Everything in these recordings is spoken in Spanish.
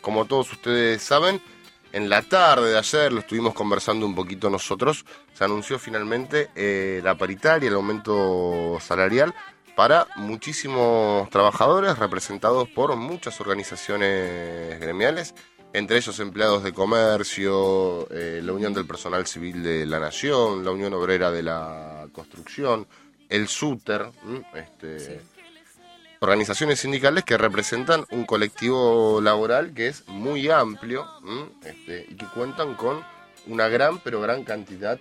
como todos ustedes saben, en la tarde de ayer, lo estuvimos conversando un poquito nosotros, se anunció finalmente la paritaria, el aumento salarial para muchísimos trabajadores representados por muchas organizaciones gremiales, entre ellos empleados de comercio, la Unión del Personal Civil de la Nación, la Unión Obrera de la Construcción, el SUTER, Sí. organizaciones sindicales que representan un colectivo laboral que es muy amplio y que cuentan con una gran cantidad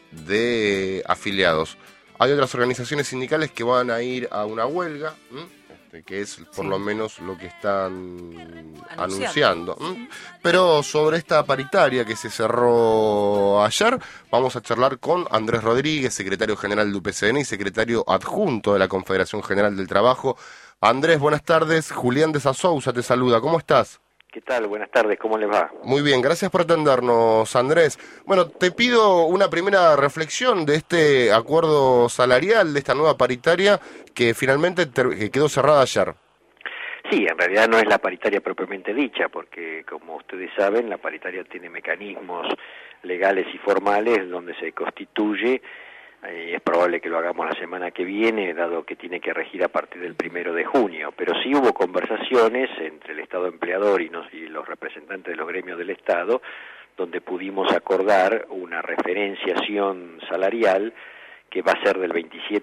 de afiliados. Hay otras organizaciones sindicales que van a ir a una huelga, que es por Sí. lo menos lo que están Anunciando. anunciando. Pero sobre esta paritaria que se cerró ayer, vamos a charlar con Andrés Rodríguez, secretario general de UPCN y secretario adjunto de la Confederación General del Trabajo. Andrés, buenas tardes. Julián de Sasousa te saluda. ¿Cómo estás? ¿Qué tal? Buenas tardes, ¿cómo les va? Muy bien, gracias por atendernos, Andrés. Bueno, te pido una primera reflexión de este acuerdo salarial, de esta nueva paritaria que finalmente que quedó cerrada ayer. Sí, en realidad no es la paritaria propiamente dicha, porque como ustedes saben, la paritaria tiene mecanismos legales y formales donde se constituye, y es probable que lo hagamos la semana que viene, dado que tiene que regir a partir del 1 de junio, pero sí hubo conversaciones entre el Estado empleador y los representantes de los gremios del Estado, donde pudimos acordar una referenciación salarial que va a ser del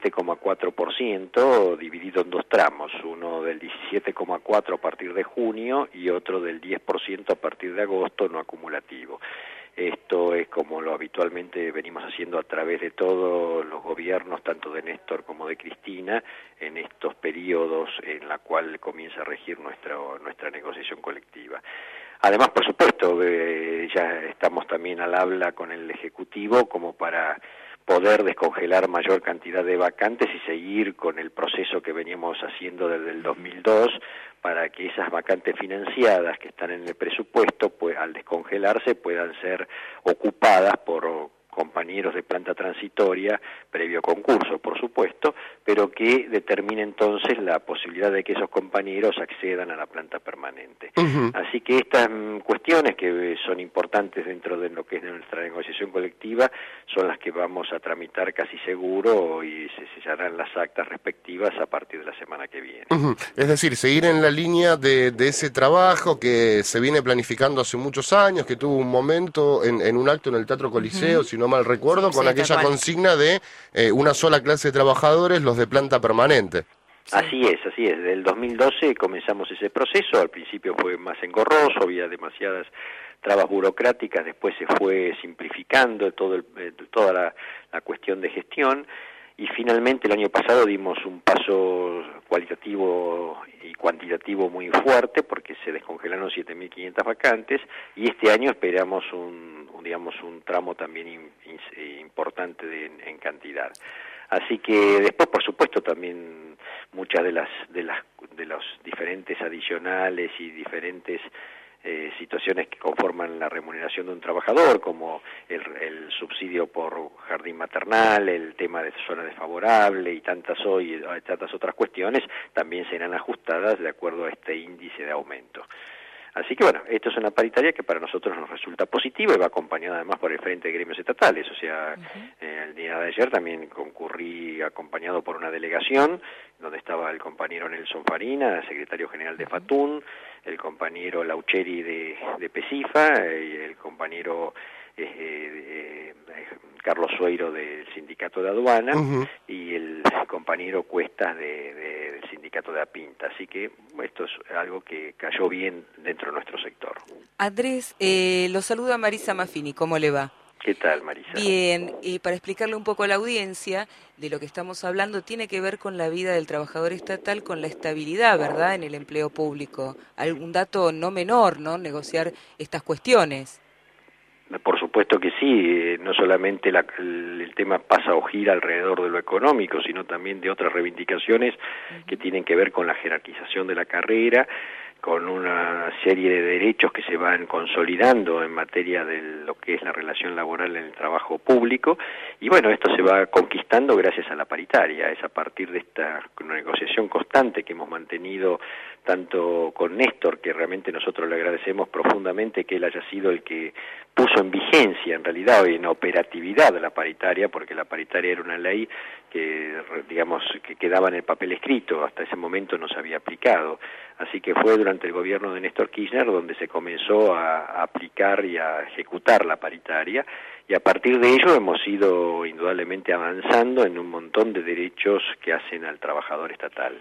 27,4%, dividido en dos tramos, uno del 17,4% a partir de junio y otro del 10% a partir de agosto, no acumulativo. Esto es como lo habitualmente venimos haciendo a través de todos los gobiernos, tanto de Néstor como de Cristina, en estos periodos en la cual comienza a regir nuestra negociación colectiva. Además, por supuesto, ya estamos también al habla con el Ejecutivo como para poder descongelar mayor cantidad de vacantes y seguir con el proceso que veníamos haciendo desde el 2002 para que esas vacantes financiadas que están en el presupuesto, pues al descongelarse puedan ser ocupadas por compañeros de planta transitoria, previo concurso, por supuesto, pero que determine entonces la posibilidad de que esos compañeros accedan a la planta permanente. Así que estas cuestiones que son importantes dentro de lo que es nuestra negociación colectiva son las que vamos a tramitar casi seguro y se sellarán las actas respectivas a partir de la semana que viene. Es decir, seguir en la línea de ese trabajo que se viene planificando hace muchos años, que tuvo un momento en un acto en el Teatro Coliseo, si no mal recuerdo, con aquella consigna de una sola clase de trabajadores, los de planta permanente. Sí. Así es. Desde el 2012 comenzamos ese proceso. Al principio fue más engorroso, había demasiadas trabas burocráticas, después se fue simplificando toda la cuestión de gestión y finalmente el año pasado dimos un paso cualitativo y cuantitativo muy fuerte porque se descongelaron 7.500 vacantes y este año esperamos un tramo también importante en cantidad. Así que después, por supuesto, también muchas de los diferentes adicionales y diferentes situaciones que conforman la remuneración de un trabajador, como el subsidio por jardín maternal, el tema de zona desfavorable y tantas otras cuestiones, también serán ajustadas de acuerdo a este índice de aumento. Así que bueno, esto es una paritaria que para nosotros nos resulta positiva y va acompañada además por el Frente de Gremios Estatales, o sea, el día de ayer también concurrí acompañado por una delegación donde estaba el compañero Nelson Farina, secretario general de FATUN, el compañero Laucheri de PESIFA y el compañero Carlos Sueiro del Sindicato de Aduana y el compañero Cuestas del Sindicato de APINTA. Así que esto es algo que cayó bien dentro de nuestro sector. Andrés, lo saluda Marisa Maffini, ¿cómo le va? ¿Qué tal, Marisa? Bien, para explicarle un poco a la audiencia, de lo que estamos hablando tiene que ver con la vida del trabajador estatal, con la estabilidad, ¿verdad?, en el empleo público. Algún dato no menor, ¿no?, negociar estas cuestiones. Por supuesto que sí, no solamente el tema pasa o gira alrededor de lo económico, sino también de otras reivindicaciones que tienen que ver con la jerarquización de la carrera, con una serie de derechos que se van consolidando en materia de lo que es la relación laboral en el trabajo público, y bueno, esto se va conquistando gracias a la paritaria. Es a partir de esta negociación constante que hemos mantenido tanto con Néstor, que realmente nosotros le agradecemos profundamente que él haya sido el que puso en vigencia, en realidad, y en operatividad la paritaria, porque la paritaria era una ley que, digamos, que quedaba en el papel escrito, hasta ese momento no se había aplicado. Así que fue durante el gobierno de Néstor Kirchner donde se comenzó a aplicar y a ejecutar la paritaria, y a partir de ello hemos ido indudablemente avanzando en un montón de derechos que hacen al trabajador estatal.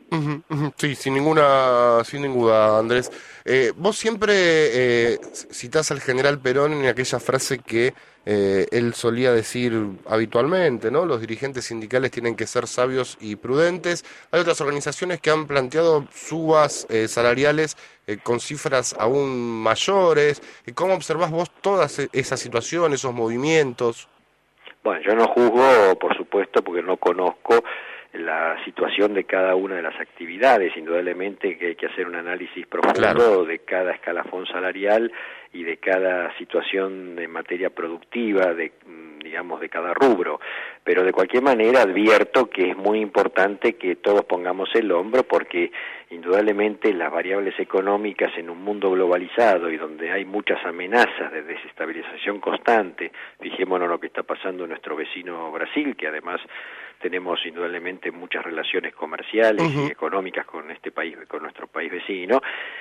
Sí, sin ninguna duda, Andrés. Vos siempre citás al general Perón en aquella frase que él solía decir habitualmente, ¿no? Los dirigentes sindicales tienen que ser sabios y prudentes. Hay otras organizaciones que han planteado subas salariales con cifras aún mayores. ¿Cómo observás vos todas esas situaciones, esos movimientos? Bueno, yo no juzgo, por supuesto, porque no conozco la situación de cada una de las actividades. Indudablemente que hay que hacer un análisis profundo, claro, de cada escalafón salarial y de cada situación en materia productiva, digamos, de cada rubro, pero de cualquier manera advierto que es muy importante que todos pongamos el hombro, porque indudablemente las variables económicas en un mundo globalizado y donde hay muchas amenazas de desestabilización constante, fijémonos lo que está pasando en nuestro vecino Brasil, que además tenemos indudablemente muchas relaciones comerciales y económicas con este país, con nuestro país vecino.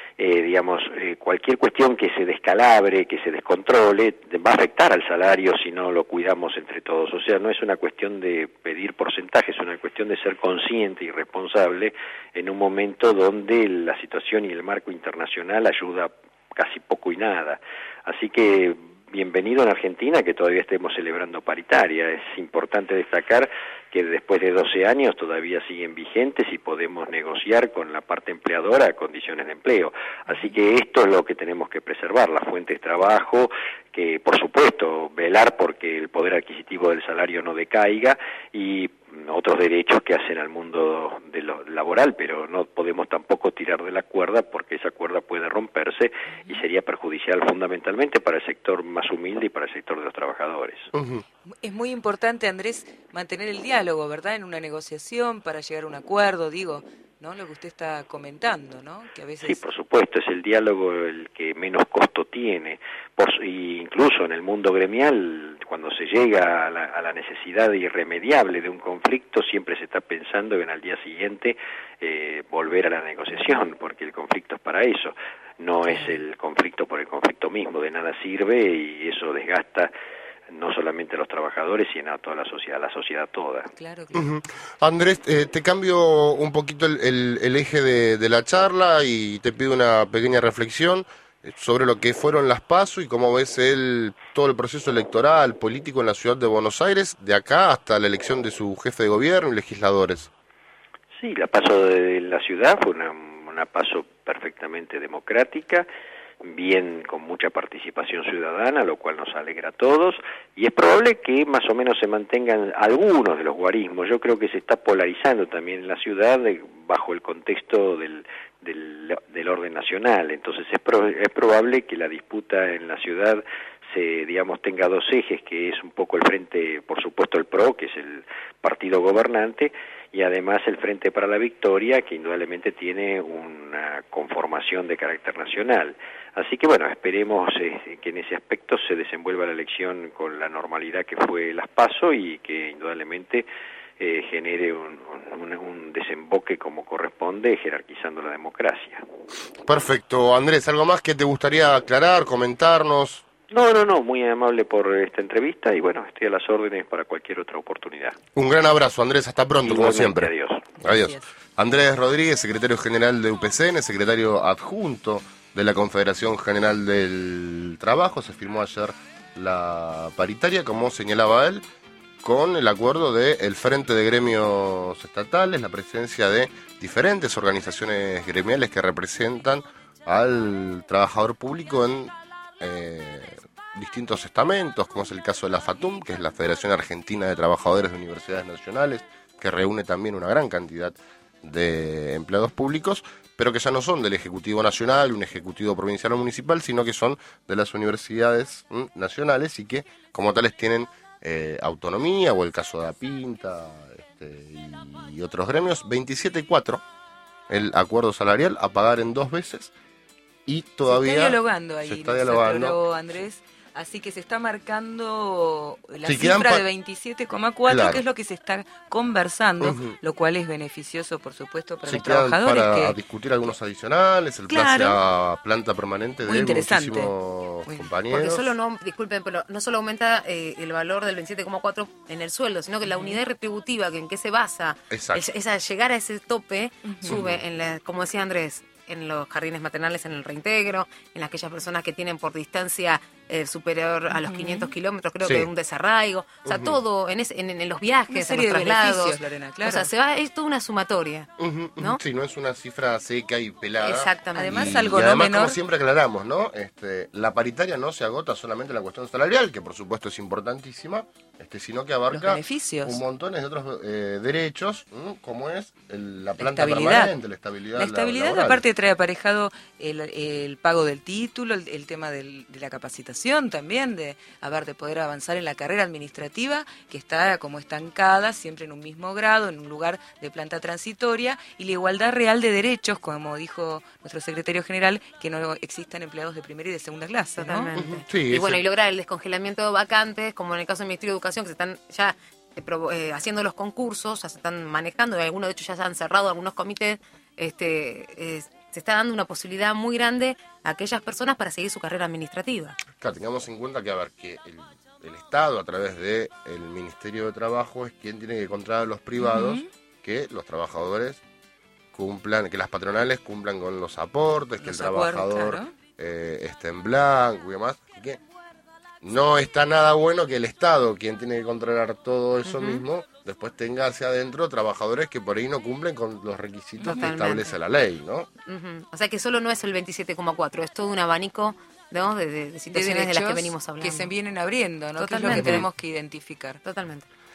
Cualquier cuestión que se descalabre, que se descontrole, va a afectar al salario si no lo cuidamos entre todos. O sea, no es una cuestión de pedir porcentajes, es una cuestión de ser consciente y responsable en un momento donde la situación y el marco internacional ayuda casi poco y nada. Así que bienvenido en Argentina que todavía estemos celebrando paritaria. Es importante destacar que después de 12 años todavía siguen vigentes y podemos negociar con la parte empleadora condiciones de empleo. Así que esto es lo que tenemos que preservar, las fuentes de trabajo, que por supuesto velar porque el poder adquisitivo del salario no decaiga, y otros derechos que hacen al mundo de lo laboral, pero no podemos tampoco tirar de la cuerda, porque esa cuerda puede romperse y sería perjudicial fundamentalmente para el sector más humilde y para el sector de los trabajadores. Es muy importante, Andrés, mantener el diálogo, ¿verdad?, en una negociación para llegar a un acuerdo, digo, ¿no? Lo que usted está comentando, ¿no? Que a veces... Sí, por supuesto, es el diálogo el que menos costo tiene. Incluso en el mundo gremial, cuando se llega a la necesidad irremediable de un conflicto, siempre se está pensando en al día siguiente volver a la negociación, porque el conflicto es para eso. No es el conflicto por el conflicto mismo, de nada sirve, y eso desgasta no solamente a los trabajadores, sino a toda la sociedad toda. Claro. Andrés, te cambio un poquito el eje de la charla y te pido una pequeña reflexión sobre lo que fueron las PASO y cómo ves todo el proceso electoral, político en la ciudad de Buenos Aires, de acá hasta la elección de su jefe de gobierno y legisladores. Sí, la PASO de la ciudad fue una PASO perfectamente democrática, bien, con mucha participación ciudadana, lo cual nos alegra a todos, y es probable que más o menos se mantengan algunos de los guarismos. Yo creo que se está polarizando también en la ciudad bajo el contexto del orden nacional. Entonces es probable que la disputa en la ciudad tenga dos ejes, que es un poco el frente, por supuesto el PRO, que es el partido gobernante, y además el Frente para la Victoria, que indudablemente tiene una conformación de carácter nacional. Así que bueno, esperemos que en ese aspecto se desenvuelva la elección con la normalidad que fue las PASO, y que indudablemente genere un desemboque como corresponde, jerarquizando la democracia. Perfecto. Andrés, ¿algo más que te gustaría aclarar, comentarnos? No, muy amable por esta entrevista, y bueno, estoy a las órdenes para cualquier otra oportunidad. Un gran abrazo, Andrés, hasta pronto. Igualmente, como siempre. Adiós. Adiós. Andrés Rodríguez, secretario general de UPCN, secretario adjunto de la Confederación General del Trabajo. Se firmó ayer la paritaria, como señalaba él, con el acuerdo del Frente de Gremios Estatales, la presencia de diferentes organizaciones gremiales que representan al trabajador público en distintos estamentos, como es el caso de la FATUM, que es la Federación Argentina de Trabajadores de Universidades Nacionales, que reúne también una gran cantidad de empleados públicos, pero que ya no son del Ejecutivo Nacional, un Ejecutivo Provincial o Municipal, sino que son de las universidades nacionales y que como tales tienen autonomía, o el caso de Apinta y otros gremios. 27.4 el acuerdo salarial a pagar en 2 veces y todavía se está dialogando ahí, se está dialogando. Andrés. Así que se está marcando la Sí, cifra de 27,4, claro, que es lo que se está conversando, uh-huh, lo cual es beneficioso, por supuesto, para se los quedan trabajadores. Para discutir algunos adicionales, el plan sea planta permanente de muchísimos compañeros. Porque solo no, disculpen, pero no solo aumenta el valor del 27,4 en el sueldo, sino que la unidad retributiva en que se basa, esa llegar a ese tope, sube, en la, como decía Andrés, en los jardines maternales, en el reintegro, en aquellas personas que tienen por distancia superior a los 500 kilómetros, creo que un desarraigo, o sea, todo, en los viajes, en los traslados, Lorena, claro. O sea, es toda una sumatoria, ¿no? Sí, no es una cifra seca y pelada. Exactamente. Además, además, como siempre aclaramos, ¿no? La paritaria no se agota solamente en la cuestión salarial, que por supuesto es importantísima, sino que abarca un montón de otros derechos, como es la planta permanente, la estabilidad. La estabilidad, laboral. Aparte, trae aparejado el pago del título, el tema de la capacitación también, de poder avanzar en la carrera administrativa, que está como estancada, siempre en un mismo grado, en un lugar de planta transitoria, y la igualdad real de derechos, como dijo nuestro secretario general, que no existan empleados de primera y de segunda clase. Totalmente. ¿No? Sí, y bueno, y lograr el descongelamiento de vacantes, como en el caso del Ministerio de Educación, que se están ya haciendo los concursos, ya se están manejando, y algunos de hecho ya se han cerrado algunos comités, se está dando una posibilidad muy grande a aquellas personas para seguir su carrera administrativa. Claro, tengamos en cuenta que el Estado, a través del Ministerio de Trabajo, es quien tiene que controlar a los privados que los trabajadores cumplan, que las patronales cumplan con los aportes, que el trabajador esté en blanco y demás. Así que no está nada bueno que el Estado, quien tiene que controlar todo eso mismo, después tenga hacia adentro trabajadores que por ahí no cumplen con los requisitos que establece la ley, ¿no? O sea que solo no es el 27,4, es todo un abanico, ¿no? de situaciones de las que venimos hablando. Que se vienen abriendo, ¿no? Totalmente. Que es lo que tenemos que identificar. Totalmente.